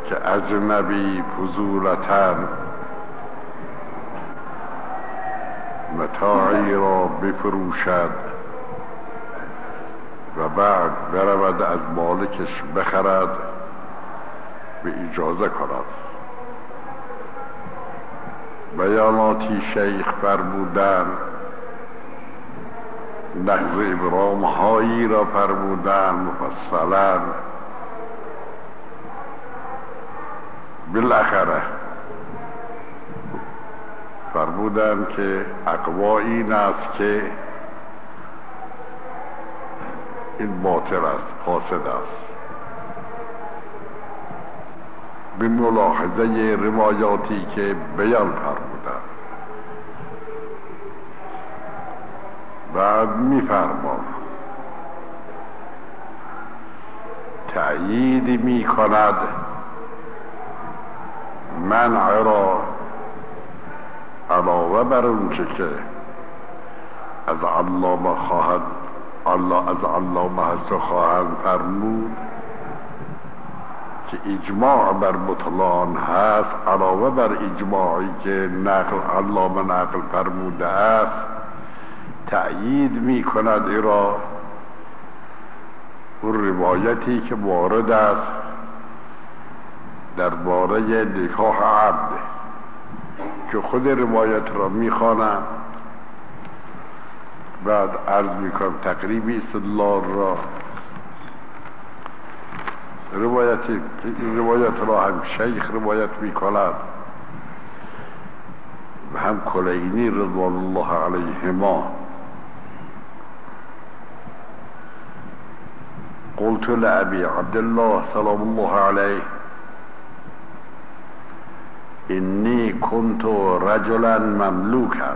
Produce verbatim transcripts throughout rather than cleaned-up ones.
که اجنبی فضولتن متاعی را بفروشد و بعد برود از مالکش بخرد به اجازه کند. بیاناتی شیخ فرمودن، نقض ابرام هایی را فرمودن مفصلا. بالاخره فرمودن که اقوا این است که این باطل است، فاسد است. به ملاحظه روایاتی که بیان فرمودن بعد می‌فرمان تأیید می کند منع را علاوه بر اونچه که از علامه خواهد الله از علامه هست و خواهند فرمود که اجماع بر بطلان هست، علاوه بر اجماعی که نقل علامه نقل فرموده است، تأیید می کند ای را اون روایتی که وارد است درباره نکاح عبد که خود روایت را می خوانم، بعد عرض می کنم تقریبی استدلال را. روایتی روایت را هم شیخ روایت می کند و هم کلینی رضوان الله علیهما. قلت لأبي عبد الله سلام الله عليه إني كنت رجلا مملوكا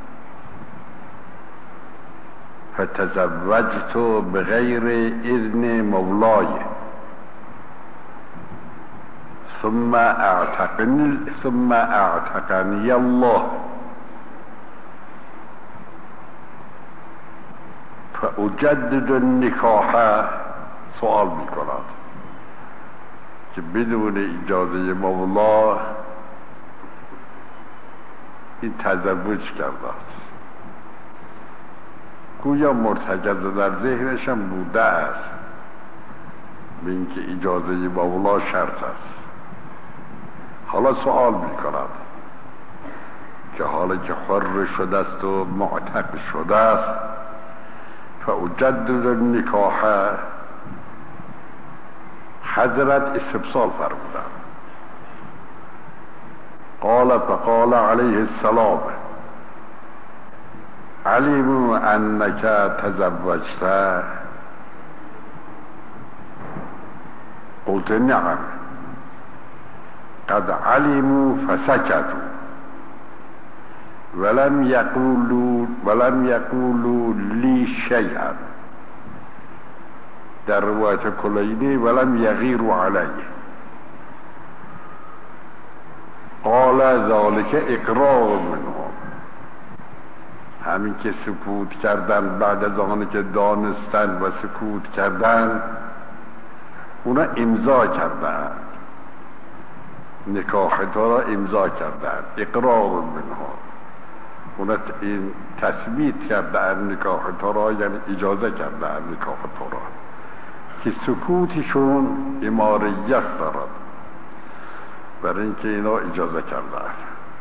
فتزوجت بغير إذن مولاي ثم اعتقني ثم اعتقني الله فأجدد النکاح. سوال می کند که بدون اجازه مولا این تزوج کرده است. گویا مرتکز در ذهنش هم بوده است به اینکه اجازه مولا شرط است. حالا سوال می کند که حالا که حر شده است و معتق شده است فاجدد النکاح، حضرت استفسار فرمودن. قال فقال علیه السلام علموا انک تزوجت؟ قلت نعم. قد علموا فسكتوا ولم يقولوا ولم يقولوا لي شيئا. در روایت کلینی ولم یغیروا علیه. قال ذلك اقرار منهم، همین که سکوت کردن بعد از آنی که دانستن و سکوت کردن اونا امضا کردن، نکاح تو را امضا کردن. اقرار منهم، اونا این تثبیت کردن نکاح تو را، یعنی اجازه کردن نکاح تو را، که سکوتشون اماریت دارد برای اینکه اینا اجازه کردن.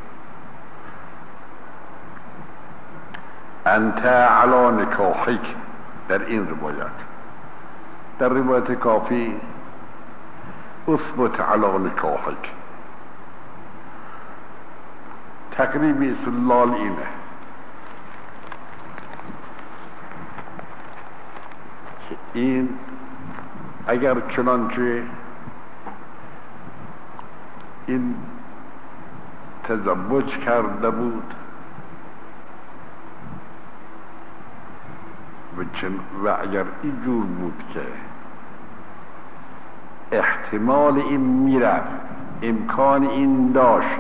انت علی نکاحک در این روایت، در روایت کافی اثبت علی نکاحک. تقریبی استدلال اینه که این اگر چنانچه این تزوج کرده بود و, چن و اگر این جور بود که احتمال این میرفت، امکان این داشت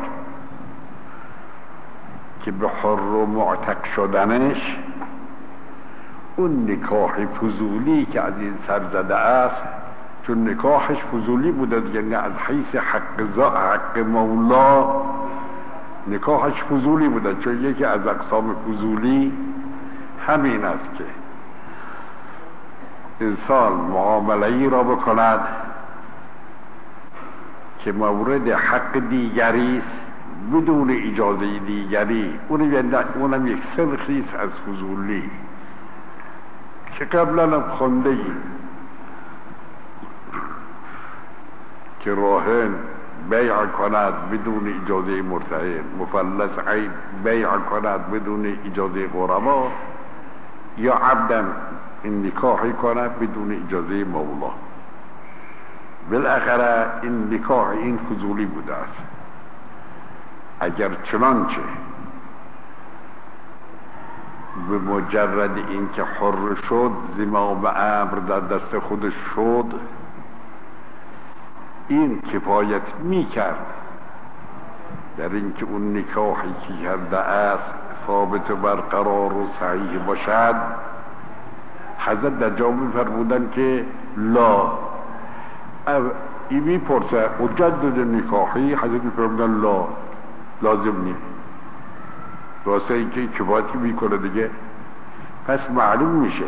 که به حر و معتق شدنش اون نکاح فضولی که از این سر زده است چون نکاحش فضولی بوده دیگه، نه از حیث حق زا حق مولا نکاحش فضولی بوده، چون یکی از اقسام فضولی همین است که انسان معامله ای را بکند که مورد حق دیگری است بدون اجازه دیگری، اونم یک سنخی است از فضولی که قبلا هم خونده ایم که راهن بیع کند بدون اجازه مرتهن، مفلس عیب بیع کند بدون اجازه غربا، یا عبدم این نکاحی کند بدون اجازه مولا. بالاخره این نکاح این فضولی بوده است. اگر چنانچه به مجرد اینکه حر شد زمام امر در دست خودش شد، این کفایت می کرد در اینکه اون نکاحی که کرده است ثابت و برقرار و صحیح باشد. حضرت در جا می‌فرمودن که لا این میپرسه مجدد نکاحی، حضرت می‌فرمودن لا لازم نیست، واسه اینکه کفایتی میکنه دیگه. پس معلوم میشه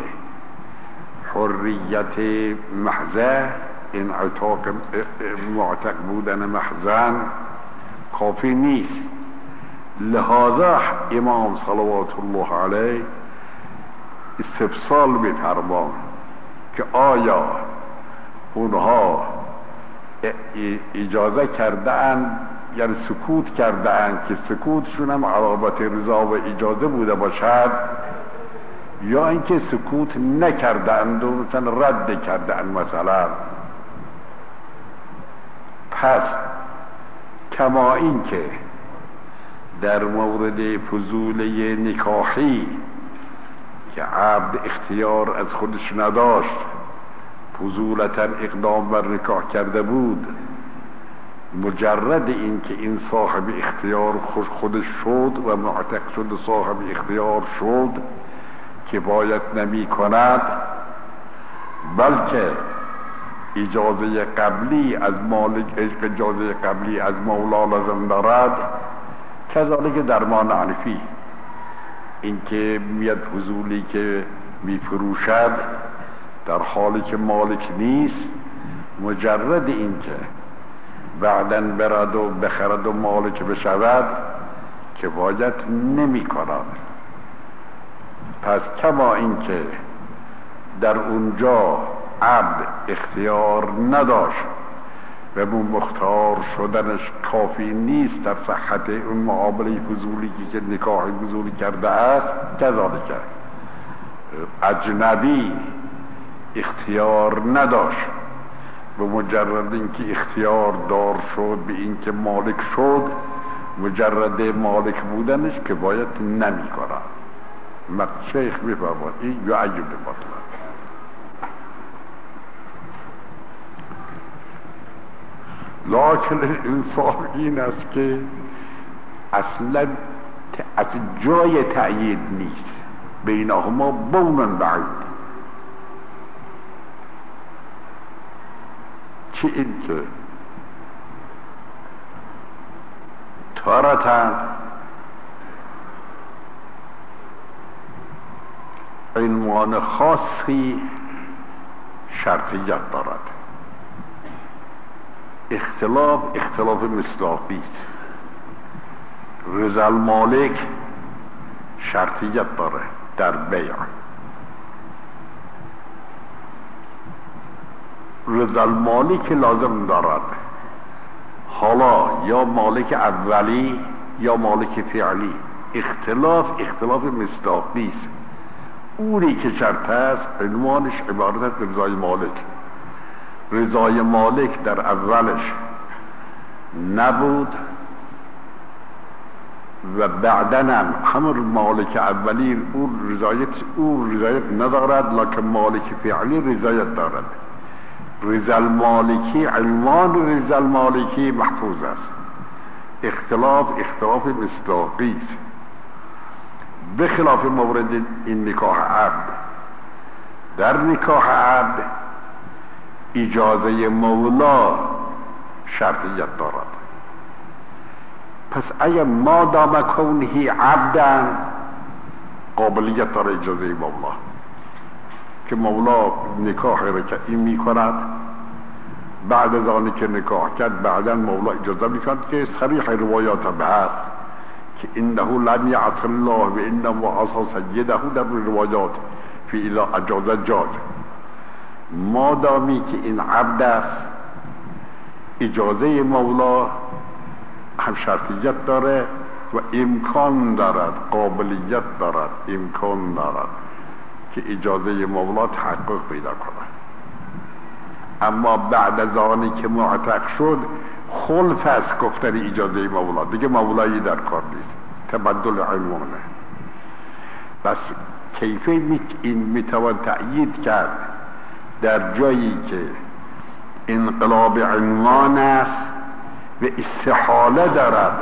حریت محضه، این عتاق معتق بودن محضن کافی نیست. لهذا امام صلوات الله علیه استفصال می‌فرمان که آیا اونها اجازه کرده اند، یعنی سکوت کرده اند که سکوتشون هم علامت رضا و اجازه بوده باشد، یا اینکه سکوت نکرده اند و مثلا رد کرده اند مثلا. پس کما این که در مورد فضوله نکاحی که عبد اختیار از خودش نداشت، فضولتا اقدام بر نکاح کرده بود، مجرد این که این صاحب اختیار خودش شد و معتق شد صاحب اختیار شد کفایت نمی کند، بلکه اجازه قبلی از مالک، اجازه قبلی از مولا لازم دارد. کذالک درمان عنفی، این که میاد فضولی که میفروشد در حالی که مالک نیست، مجرد این که بعدن برد و بخرد و مالک بشود کفایت نمی کند. پس کما این که در اونجا عبد اختیار نداشت و مختار شدنش کافی نیست در صحت اون معامله فضولی که نکاح فضولی کرده است، کذالک اجنبی اختیار نداشت به مجرد اینکه اختیار دار شد به اینکه مالک شد، مجرد مالک بودنش که باید نمی کنه. مقصد شیخ میفرماد این یا عجب مطلب. لکن انصاف این است که اصلا از جای تأیید نیست، بینهما بون بعید. چه این که تارتا عنوان خاصی شرطیت دارد. اختلاف اختلاف مصداقی است. رضا المالک شرطیت داره در بیع، رضا المالک لازم دارد. حالا یا مالک اولی یا مالک فعلی، اختلاف اختلاف مصداقی است. اونی که شرط است عنوانش عبارت است رضای مالک. رضای مالک در اولش نبود و بعدنم همون مالک اولی اون رضایت اون رضایت ندارد، لکن مالک فعلی رضایت دارد. رضا المالکی عنوان رضا المالکی محفوظ است. اختلاف اختلاف مصداقی است، بخلاف مورد این نکاح عبد. در نکاح عبد اجازه مولا شرطیت دارد. پس اگر ما دام کونه عبدا قابلیت داره اجازه مولا که مولا نکاح را که این می کند، بعد از آنی که نکاح کرد بعدا مولا اجازه می کند که صریح روایات هم هست که انه لم یعص الله و انه عصا سیده در روایات فی الا اجازه جاز. مادامی که این عبد است اجازه مولا هم شرطیت داره و امکان دارد، قابلیت دارد، امکان دارد که اجازه مولا تحقق پیدا کنه. اما بعد از آنی که معتق شد خلف است گفتن اجازه مولا، دیگه مولایی در کار نیست، تبدل عنوانه. بس کیفیت این میتوان تأیید کرد در جایی که انقلاب عنوان است و استحاله دارد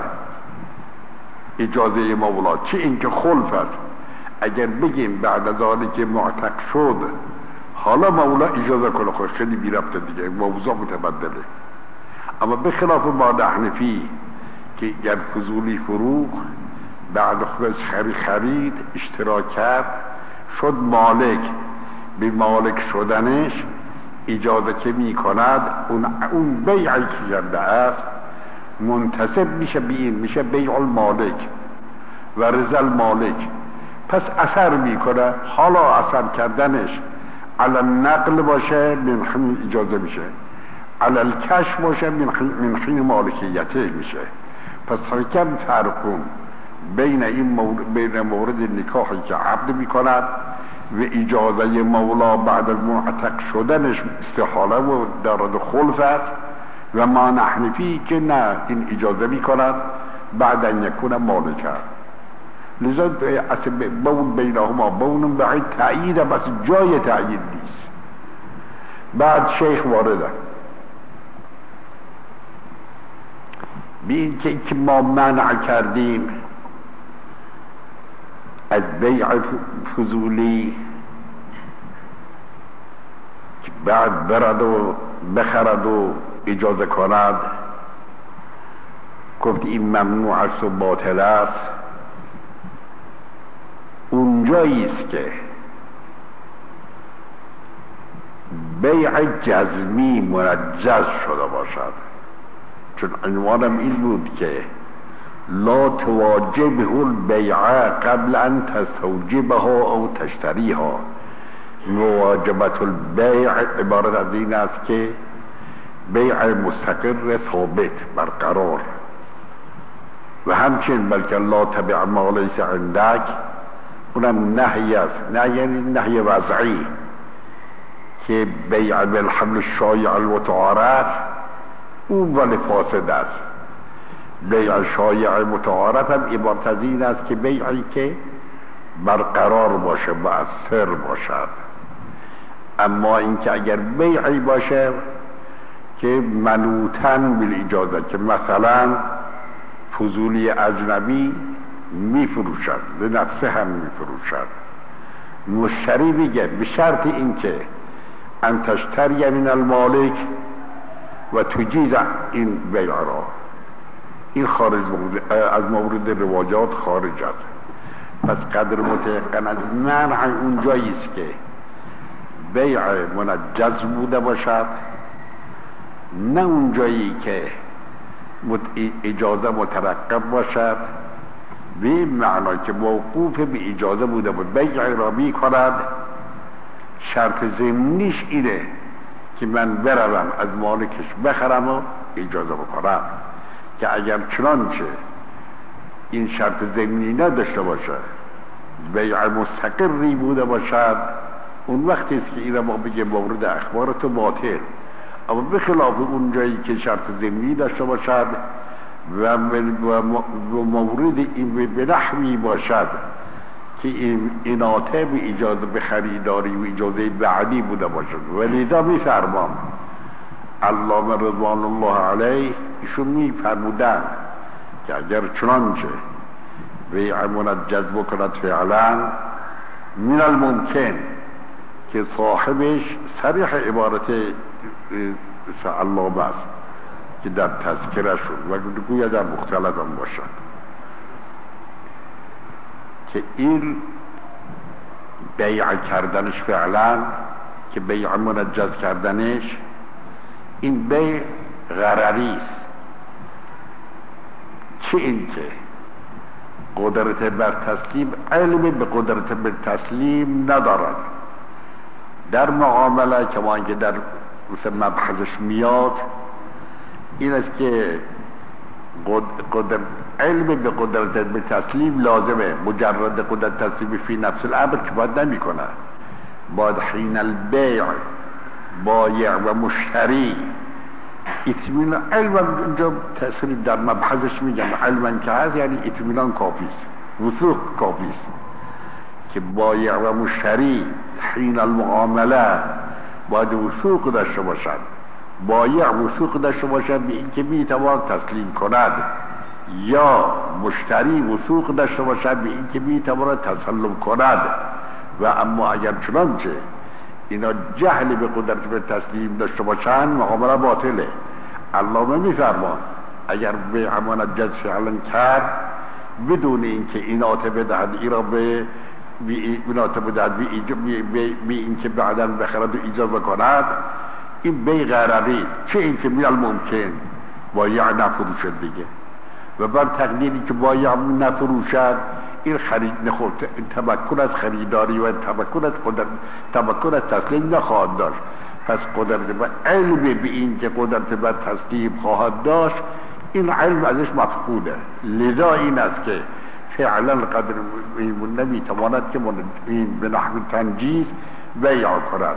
اجازه مولا، چه اینکه خلف است. اگر بگیم بعد از آنی که معتق شد حالا مولا اجازه کنه، خود خیلی بی ربطه دیگه، موضوع متبدله. اما به خلاف ما حنفی که گر فضولی فروغ بعد خودش خرید خرید اشتراک کرد شد مالک، به مالک شدنش اجازه که می کند اون, اون بیعی که کرده است منتسب میشه به این، میشه بیع المالک و رضا المالک. پس اثر میکنه. حالا اثر کردنش علی النقل باشه من حین اجازه میشه، علی الکش باشه من حین مالکیته میشه. پس کم فرقون بین این مورد، بین مورد نکاحی که عبد میکند و اجازه مولا بعد از معتق شدنش استحاله و دارد خلف است، و ما نحنفی که نه این اجازه میکند بعد ان یکون مالکه. لذا بون بینهما بون بعید تأیید، بس جای تأیید نیست. بعد شیخ وارده بین که که ما منع کردیم از بیع فضولی که بعد برد و بخرد و اجازه کند، گفت این ممنوع است و باطل است. اونجایی است که بیع جزمی منجز شده باشد، چون عنوانم این بود که لا تواجبه البیع قبل ان تستوجبها او تشتریها. مواجبت البیع عبارت از این است که بیع مستقر ثابت برقرار، و همچنین بلکه لا تبع ما لیس عندک، اونم نهی است. نه یعنی نهی وضعی که بیع بالحمل الشایع المتعارف اون ولی فاسد است. بیع شایع متعارف هم عبارت از این است که بیعی که برقرار باشه، مؤثر باشد. اما اینکه اگر بیعی باشه که منوطن بالاجازه، که مثلا فضولی اجنبی میفروشد، به نفسه هم میفروشد، مشتری بگه به شرط اینکه ان تشتری من المالک و تجیز این بیع را، این خارج از مورد رواجات خارج است. پس قدر متيقن از منع اونجایی است که بیع منجز بوده باشد، نه اونجایی که اجازه مترقب باشد، به این معنا که موقوف به اجازه بوده بود. بیع را می کند، شرط ضمنیش اینه که من بروم از مالکش بخرم و اجازه بکنم، که اگر چنانچه این شرط ضمنی نداشته باشه، بیع مستقری بوده باشد، اون وقتی است که این را ما بگه مورد اخبارت باطل. اما به خلاف اون جایی که شرط ضمنی داشته باشد و مورد این به نحوی باشد که این اناطه به اجازه به خریداری و اجازه بعدی بوده باشد. ولیدا می فرمام علامه رضوان الله علیه ایشون می فرمودن که اگر چنانچه بیع منجز بکند فعلا، من الممکن که صاحبش صریح عبارت علامه است که در تذکرشون و گویا در مختلف هم باشد که این بیع کردنش فعلا که بیع منجز کردنش این بیع غرری است. چه این که قدرت بر تسلیم علم به قدرت بر تسلیم ندارد. در معامله که ما اینکه در مثل مبحثش میاد این است که قدرت علم به قدرت به تسلیم لازمه. مجرد قدرت تسلیم فی نفس الامر که باید نمی کنه، باید حین البیع بایع و مشتری اطمینان علم اینجا تأثیر در مبحثش میگم علم که هست یعنی اطمینان کافیست، وثوق کافیست که بایع و مشتری حین المعامله باید وثوق داشته باشد. بایع وثوق داشته باشد به اینکه میتواند تسلیم کند یا مشتری وثوق داشته باشد به اینکه میتواند تسلم کند. و اما اگر چنانچه اینا جهل به قدرت به تسلیم داشته باشند معامله باطله. علامه میفرمان اگر به امانت جز فعلا کرد بدون اینکه اینات بدهد ای را به اینات بدهد به اینکه بعدا بخرد و ایجاد بکند این بی غرری. چه اینکه من الممکن بایع نفروشد دیگه و بر تقدیری که بایع نفروشد این خرید نخورد تمکن از خریداری و تمکن از قدرت تمکن از تسلیم نخواهد داشت. پس قدرت و علم به این که قدرت بر تسلیم خواهد داشت این علم ازش مفقوده. لذا این است که فعلا قدر نمیتواند که این به نحو تنجیز بیع کند.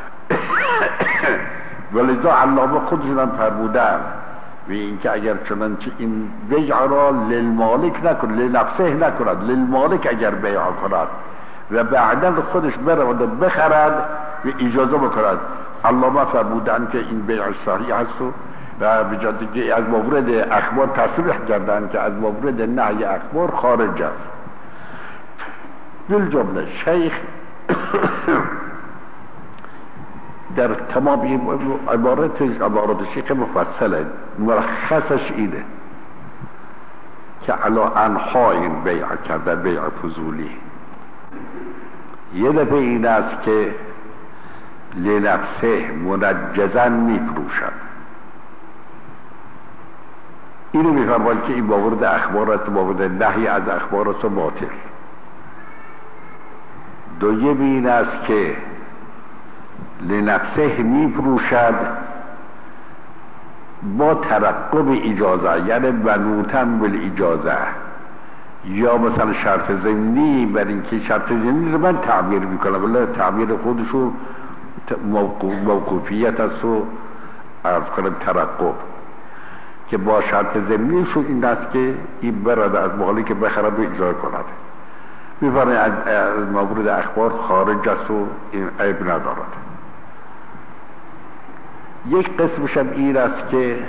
ولذا علامه خودشون هم فرمودن و اینکه اگر چنانچه این بیع را للمالک نکند لنفسه نکند للمالک اگر بیع کند و بعدا خودش برود و بخرد و اجازه بکند علامه فرمودن که این بیع صحیح است و بجاتی که از مورد اخبار تصریح کردن که از مورد نهی اخبار خارج است. بالجمله شیخ در تمام عبارت عبارت شیخ مفصله مرخصش اینه که علا انها این بیع کرده بیع فضولی. یه دفعه این است که لنفسه منجزن میفروشد. اینو میفرماید که این باورد اخبارات باورد نهی از اخبارات باطل. دویم این است که لنفسه میفروشد با ترقب اجازه یعنی بنوتن بالاجازه یا مثلا شرط ضمنی بر اینکه شرط ضمنی رو من تعبیر میکنم ولی تعبیر خودشو موقوفیت است و عرض کنم ترقب که با شرط ضمنی شو این است که این برد از مالک بخرد و اجرا کند. میفرماید از مورد اخبار خارج است و این عیب ندارد. یک قسمش هم این است که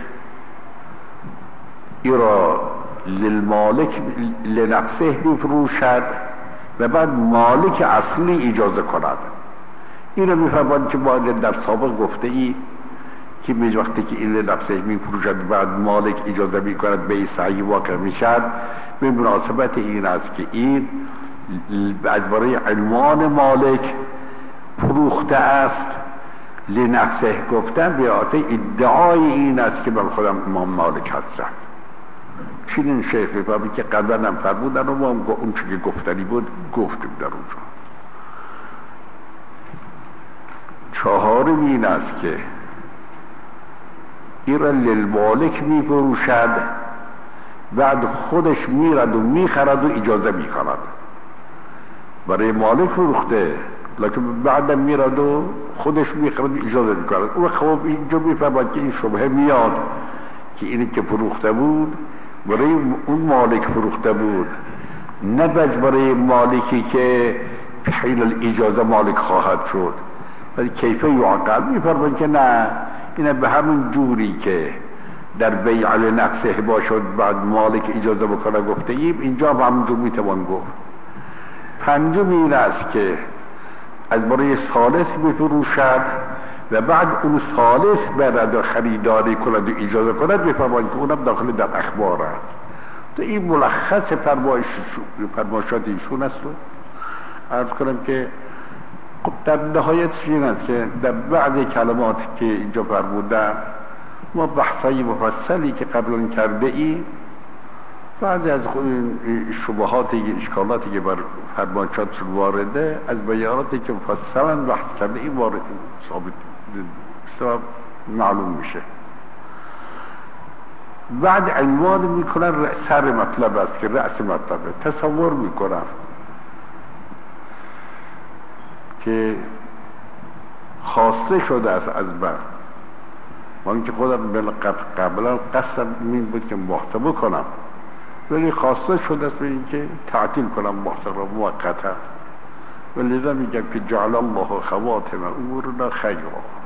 این را للمالک لنفسه میفروشد و بعد مالک اصلی اجازه کند. این را میفرماید که ما در سابق گفته ای که می وقتی که این لنفسه میفروشد بعد مالک اجازه میکند به صحیح واقع میشد به مناسبت این است که این از برای عنوان مالک فروخته است. لنفسه گفتن به واسطه ادعای این است که من خودم امام مالک هستم. چنین شیخ بابی که قبلا هم فرمودن و ما هم اون چه که گفتنی بود گفتیم در اونجا. چهارم این است که این را للمالک میفروشد بعد خودش میرد و میخرد و اجازه میکند. برای مالک فروخته لکن بعدم میرد و خودش میخرد و اجازه میکند. او خب اینجا میفهمد که این شبهه میاد که اینی که فروخته بود برای اون مالک فروخته بود نه برای مالکی که حین الاجازه مالک خواهد شد. ولی کیفه یعقل میفرماید که نه اینه به همون جوری که در بیع لنفسه باشد بعد مالک اجازه بکنه گفته ایم اینجا هم همونجور میتوان گفت. پنجم این است که از برای ثالث بفروشد و بعد اون ثالث برد و خریداری کند و اجازه کند، بفرمایید که اونم داخل در اخبار است. تو این ملخص فرمایشات ایشون است. رو عرض کنم که خب در نهایت این است که در بعض کلمات که اینجا فرمودن ما بحثای مفصلی که قبلا کرده ایم، بعضی از شبهاتی اشکالاتی که بر فرمایشات وارده از بیاناتی که مفصلا بحث کرده این وارد ثابت معلوم میشه. بعد عنوان میکنن سر مطلب است که رأس مطلبه. تصور میکنم که خواسته شده است از بر من که خودم قبلا قصد این بود که محاسبه کنم، ولی خواسته شده است به این که تعطیل کنم محاسبه را موقتا، ولی میگم که جعل الله خواتم امورنا خیرا.